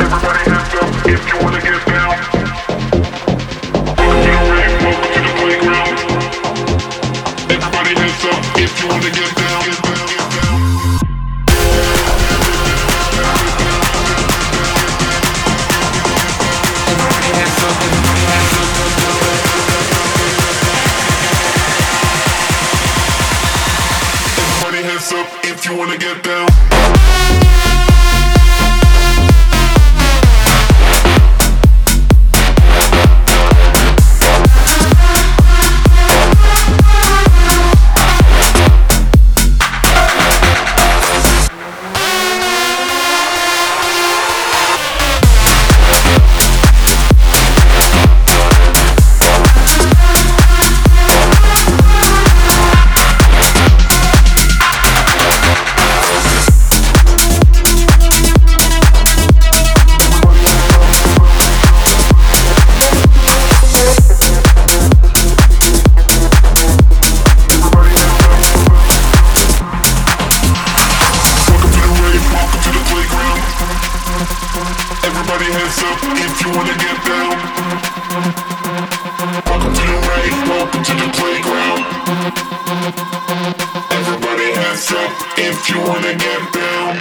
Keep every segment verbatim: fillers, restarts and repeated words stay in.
If you wanna get down. Everybody hands up if you wanna get down. Welcome to the rave, welcome to the playground. Everybody hands up if you wanna get down.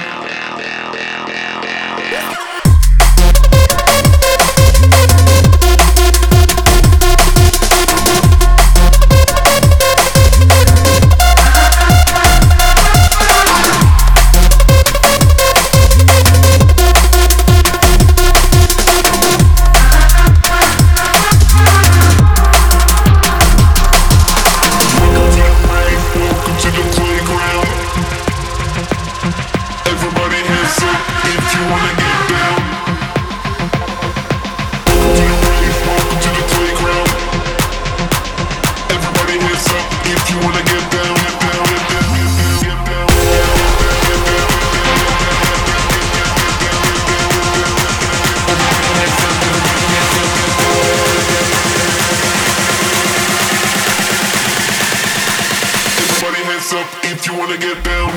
Up if you wanna get down.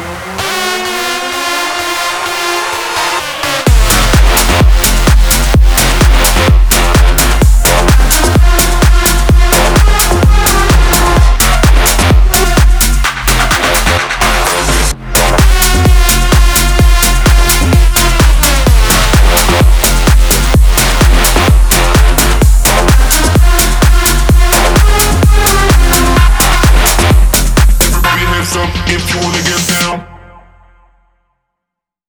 If you wanna get down.